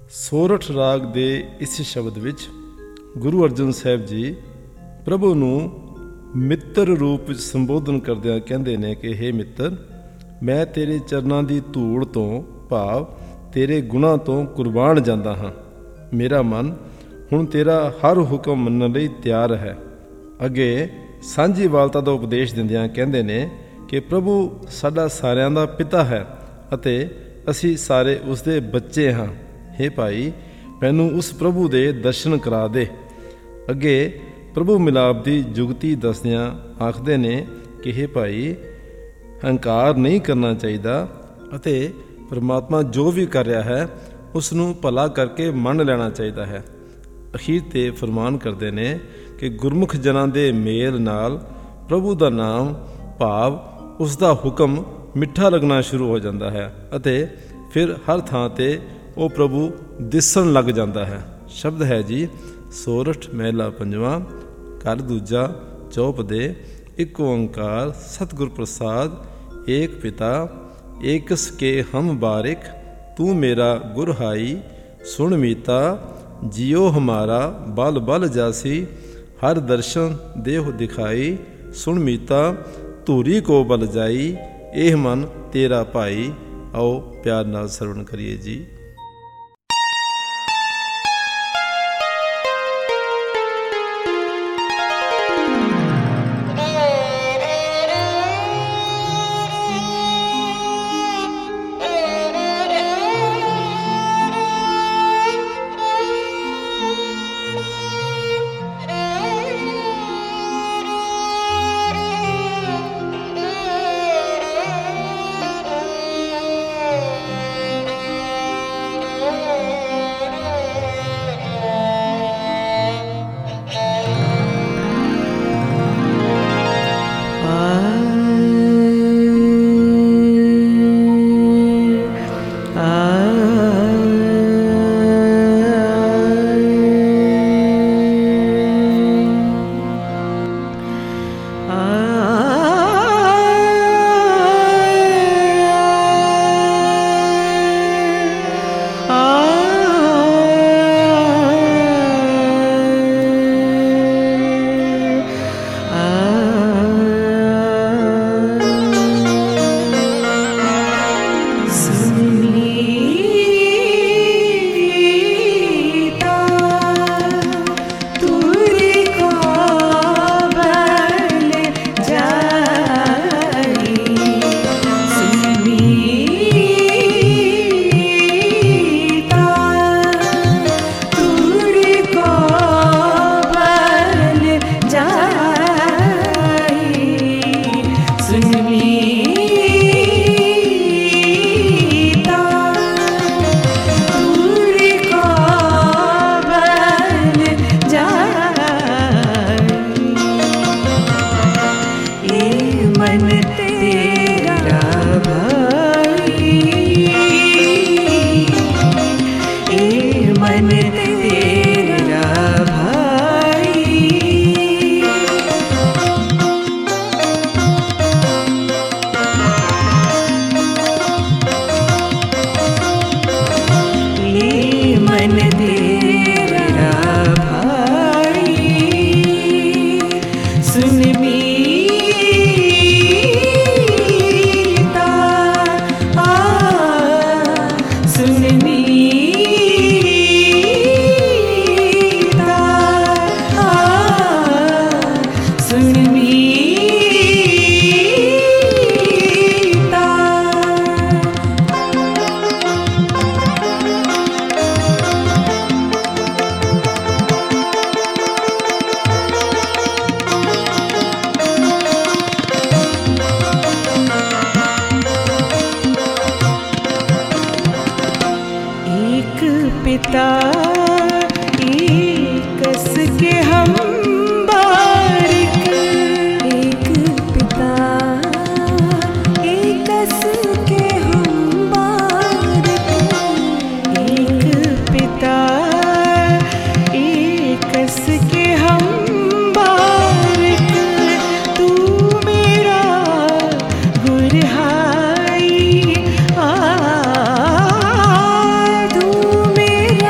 ਸੋਰਠ ਰਾਗ ਦੇ ਇਸ ਸ਼ਬਦ ਵਿੱਚ ਗੁਰੂ ਅਰਜਨ ਸਾਹਿਬ ਜੀ ਪ੍ਰਭੂ ਨੂੰ ਮਿੱਤਰ ਰੂਪ ਵਿੱਚ ਸੰਬੋਧਨ ਕਰਦਿਆਂ ਕਹਿੰਦੇ ਨੇ ਕਿ ਹੇ ਮਿੱਤਰ, ਮੈਂ ਤੇਰੇ ਚਰਨਾਂ ਦੀ ਧੂੜ ਤੋਂ ਭਾਵ ਤੇਰੇ ਗੁਣਾਂ ਤੋਂ ਕੁਰਬਾਨ ਜਾਂਦਾ ਹਾਂ। ਮੇਰਾ ਮਨ ਹੁਣ ਤੇਰਾ ਹਰ ਹੁਕਮ ਮੰਨਣ ਲਈ ਤਿਆਰ ਹੈ। ਅੱਗੇ ਸਾਂਝੀਵਾਲਤਾ ਦਾ ਉਪਦੇਸ਼ ਦਿੰਦਿਆਂ ਕਹਿੰਦੇ ਨੇ ਕਿ ਪ੍ਰਭੂ ਸਾਡਾ ਸਾਰਿਆਂ ਦਾ ਪਿਤਾ ਹੈ ਅਤੇ ਅਸੀਂ ਸਾਰੇ ਉਸ ਦੇ ਬੱਚੇ ਹਾਂ। ਹੇ ਭਾਈ, ਮੈਨੂੰ ਉਸ ਪ੍ਰਭੂ ਦੇ ਦਰਸ਼ਨ ਕਰਾ ਦੇ। ਅੱਗੇ ਪ੍ਰਭੂ ਮਿਲਾਪ ਦੀ ਜੁਗਤੀ ਦੱਸਦਿਆਂ ਆਖਦੇ ਨੇ ਕਿ ਹੇ ਭਾਈ, ਹੰਕਾਰ ਨਹੀਂ ਕਰਨਾ ਚਾਹੀਦਾ ਅਤੇ ਪਰਮਾਤਮਾ ਜੋ ਵੀ ਕਰ ਰਿਹਾ ਹੈ ਉਸ ਨੂੰ ਭਲਾ ਕਰਕੇ ਮੰਨ ਲੈਣਾ ਚਾਹੀਦਾ ਹੈ। ਅਖੀਰ 'ਤੇ ਫਰਮਾਨ ਕਰਦੇ ਨੇ ਕਿ ਗੁਰਮੁਖ ਜਨਾਂ ਦੇ ਮੇਲ ਨਾਲ ਪ੍ਰਭੂ ਦਾ ਨਾਮ ਭਾਵ ਉਸ ਦਾ ਹੁਕਮ ਮਿੱਠਾ ਲੱਗਣਾ ਸ਼ੁਰੂ ਹੋ ਜਾਂਦਾ ਹੈ ਅਤੇ ਫਿਰ ਹਰ ਥਾਂ 'ਤੇ ਉਹ ਪ੍ਰਭੂ ਦਿਸਣ ਲੱਗ ਜਾਂਦਾ ਹੈ। ਸ਼ਬਦ ਹੈ ਜੀ ਸੋਰਠ ਮਹਿਲਾ ਪੰਜਵਾਂ, ਘਰ ਦੂਜਾ, ਚੌਪ ਦੇ। ਇੱਕ ਓੰਕਾਰ ਸਤਿਗੁਰ ਪ੍ਰਸਾਦ, ਏਕ ਪਿਤਾ ਏਕਸ ਕੇ ਹਮ ਬਾਰਿਕ, ਤੂੰ ਮੇਰਾ ਗੁਰ ਹਾਈ ਸੁਣ ਮੀਤਾ, ਜਿਉ ਹਮਾਰਾ ਬਲ ਬਲ ਜਾਸੀ, ਹਰ ਦਰਸ਼ਨ ਦੇਹ ਦਿਖਾਈ, ਸੁਣ ਮੀਤਾ ਧੂਰੀ ਕੋ ਬਲ ਜਾਈ, ਇਹ ਮਨ ਤੇਰਾ ਭਾਈ। ਆਓ ਪਿਆਰ ਨਾਲ ਸਰਵਣ ਕਰੀਏ ਜੀ। तू मेरा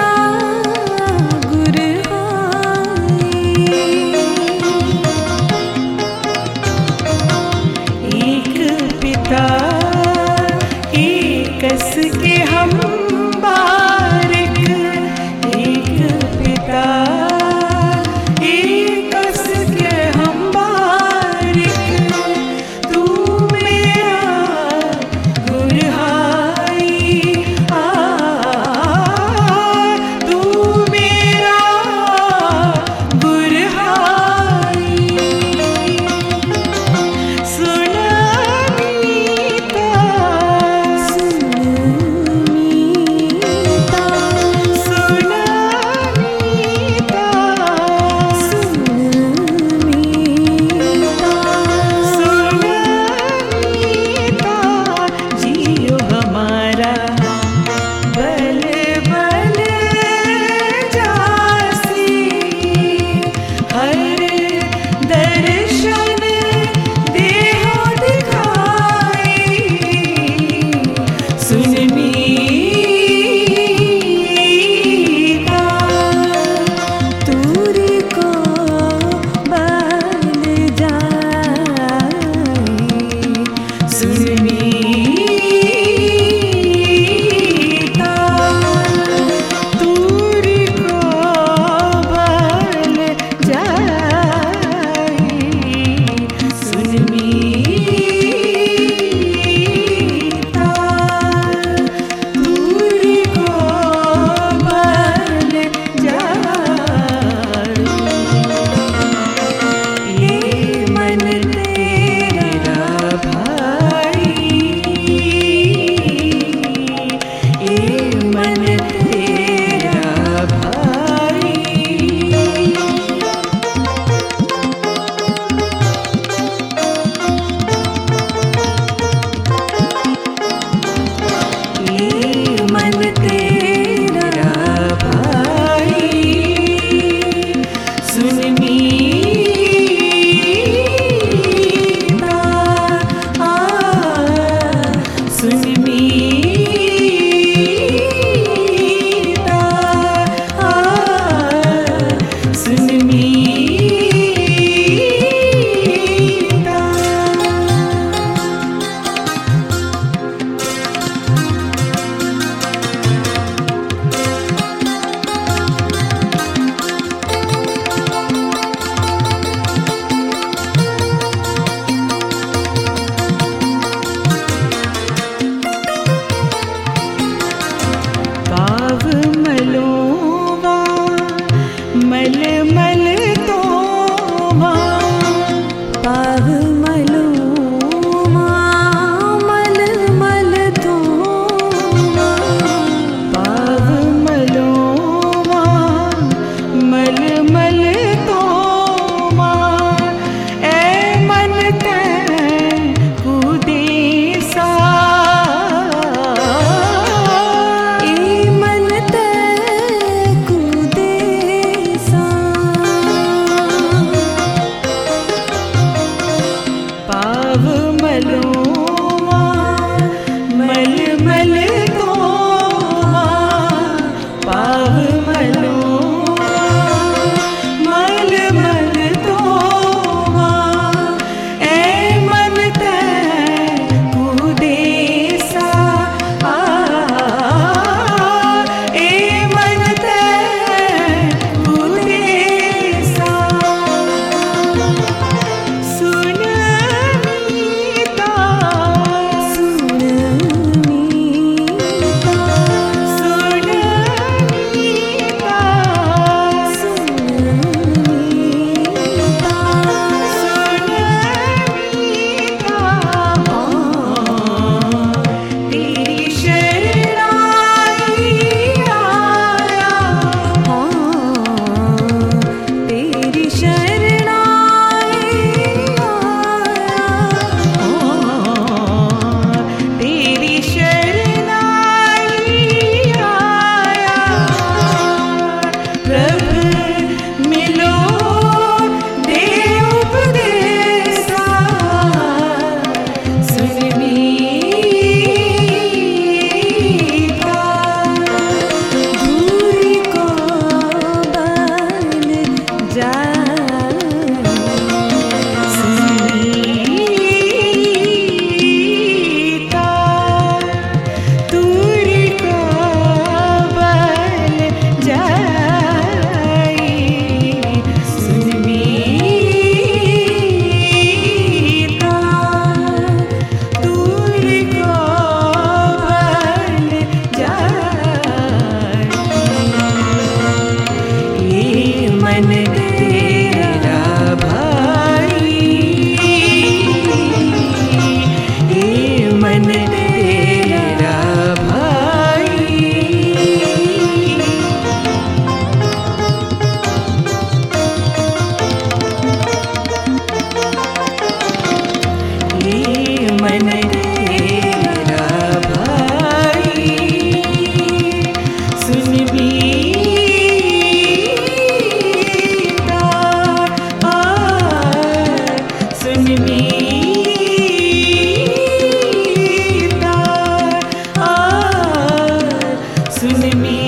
सुन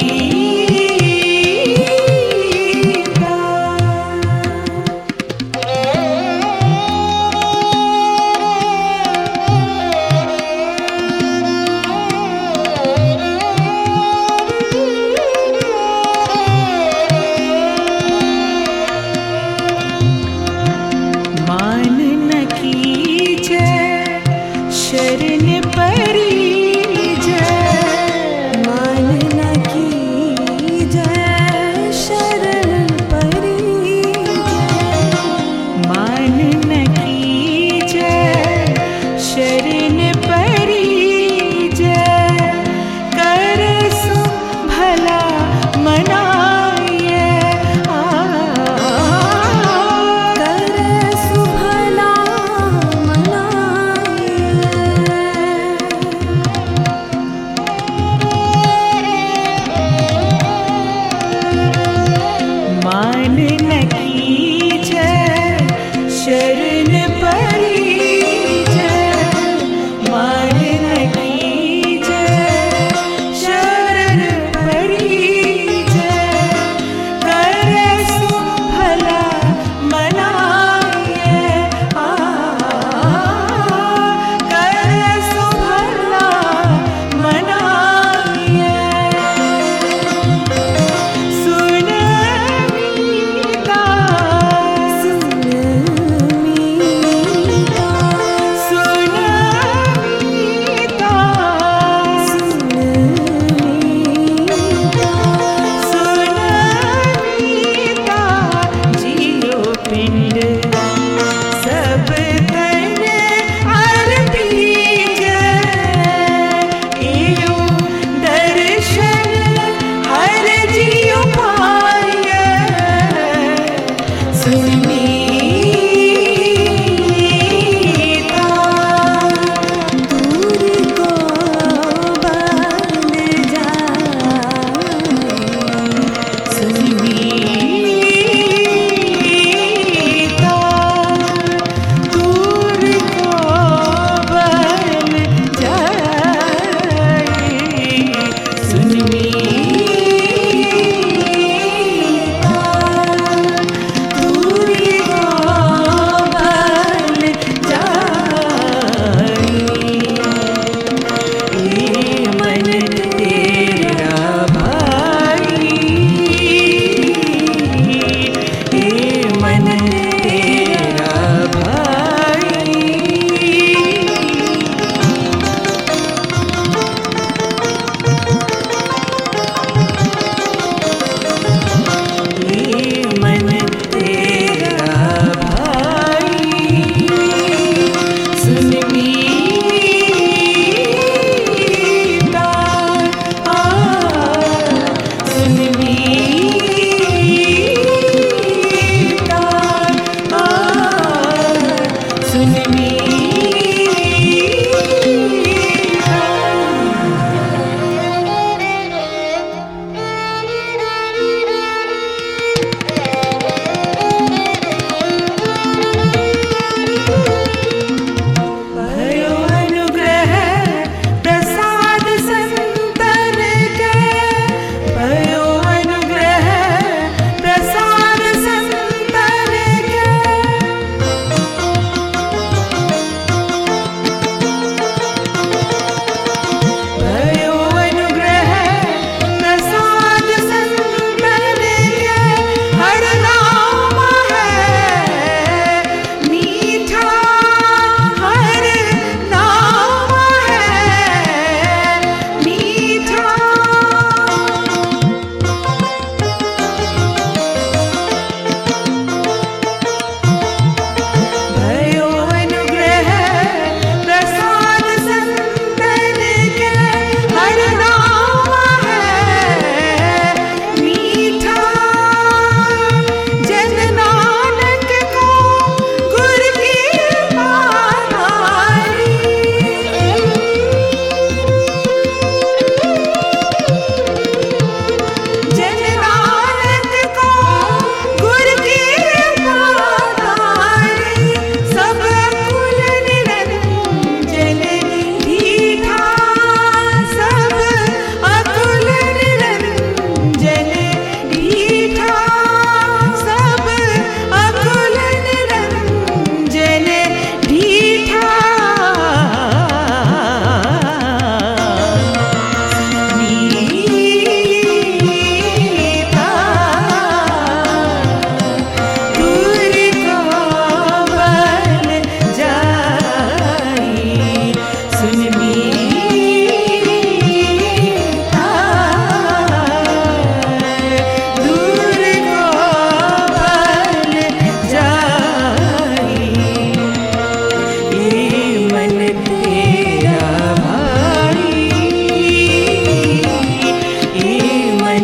मीरा। मान न कीजै शरण परी जय, मान न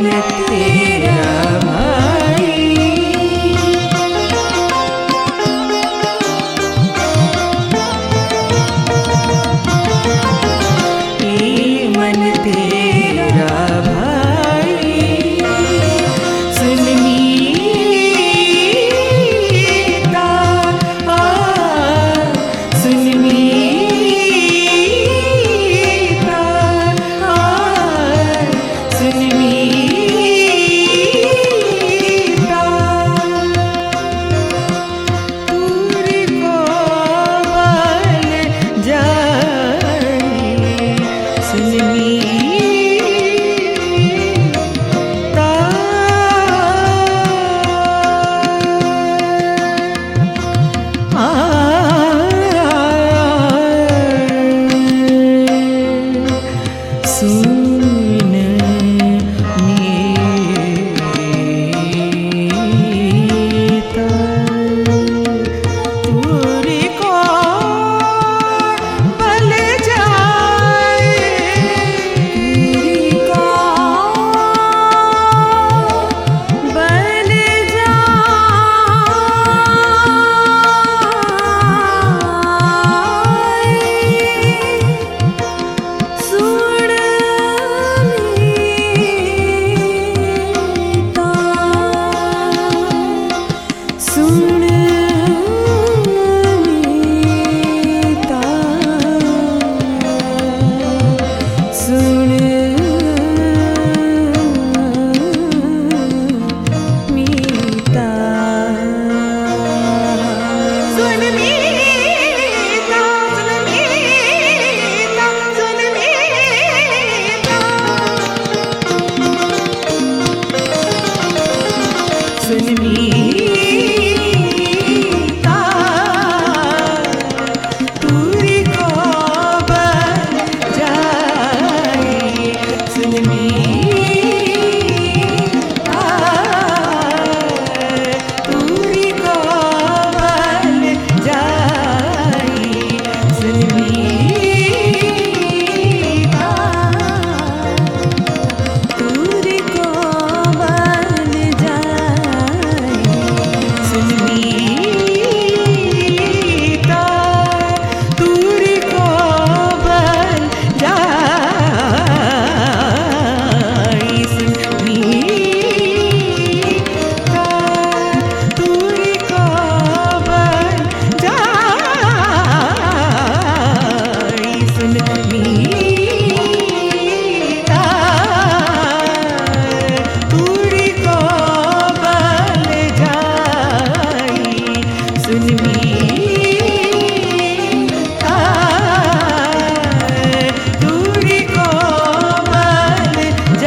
मन तेरा भाई, ये मन तेरा भाई, सुन मीता, सुन मीता, सुन मीता, दूर को बल जाए, सुन मीता, सुन मीता, दूर को बल जाए, दूर को बल सुन मीता, दूर को बल जाए, सुन मीता, दूर को बल जाए, सुन मीता, दूर को बल जाए, सुन मीता, दूर को बल जाए, सुन मीता, दूर को बल जाए, सुन मीता, दूर को बल जाए, सुन मीता, दूर को बल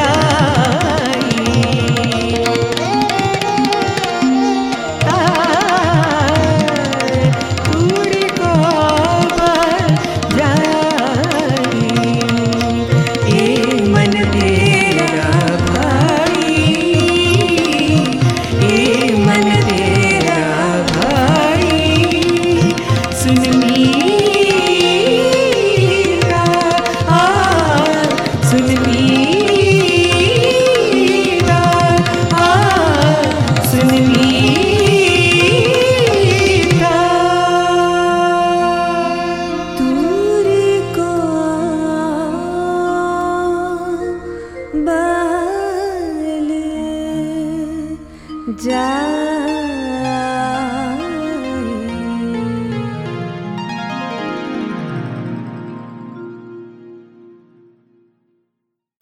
जाए, ये मन तेरा भाई, ये मन तेरा भाई, सुन मीता, सुन मीता, सुन मीता, दूर को बल जाए।